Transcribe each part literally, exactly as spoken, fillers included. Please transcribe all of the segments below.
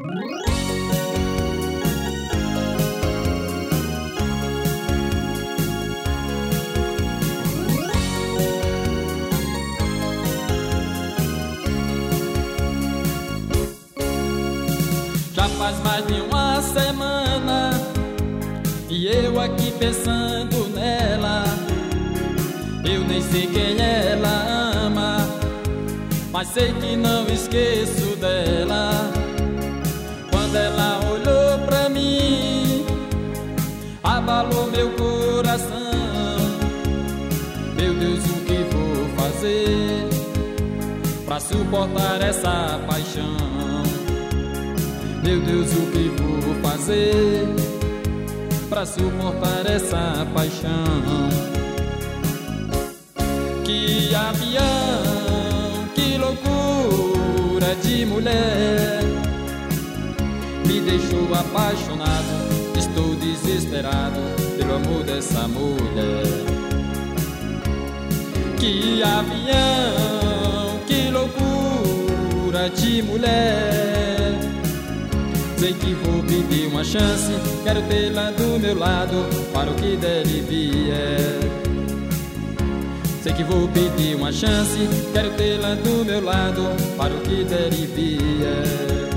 Já faz mais de uma semana e eu aqui pensando nela. Eu nem sei quem ela ama, mas sei que não esqueço dela. Quando ela olhou pra mim, abalou meu coração. Meu Deus, o que vou fazer pra suportar essa paixão? Meu Deus, o que vou fazer pra suportar essa paixão? Que avião, que loucura de mulher, me deixou apaixonado, estou desesperado pelo amor dessa mulher. Que avião, que loucura de mulher, sei que vou pedir uma chance, quero tê-la do meu lado para o que der e vier. Sei que vou pedir uma chance, quero tê-la do meu lado para o que der e vier.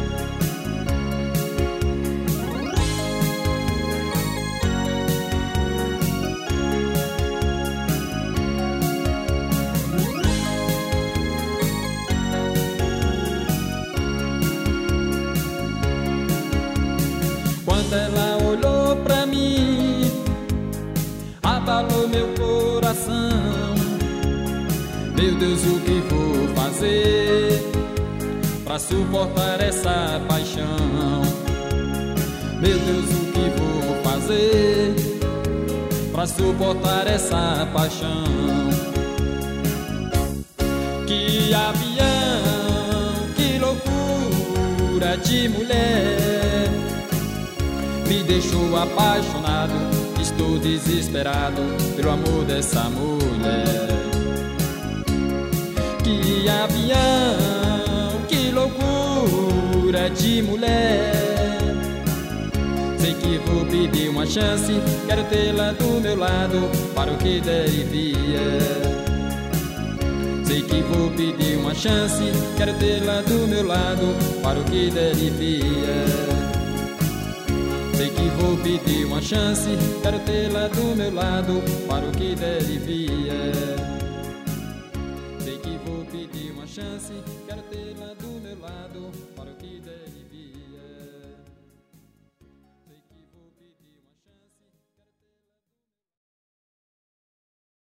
Quando ela olhou pra mim, abalou meu coração. Meu Deus, o que vou fazer pra suportar essa paixão? Meu Deus, o que vou fazer pra suportar essa paixão? Que avião, que loucura de mulher, me deixou apaixonado, estou desesperado pelo amor dessa mulher. Que avião, que loucura de mulher, sei que vou pedir uma chance, quero tê-la do meu lado para o que der e vier. Sei que vou pedir uma chance, quero tê-la do meu lado para o que der e vier. Sei que vou pedir uma chance, quero tê-la do meu lado para o que der e vier. Sei que vou pedir uma chance, quero tê-la do meu lado para o que der.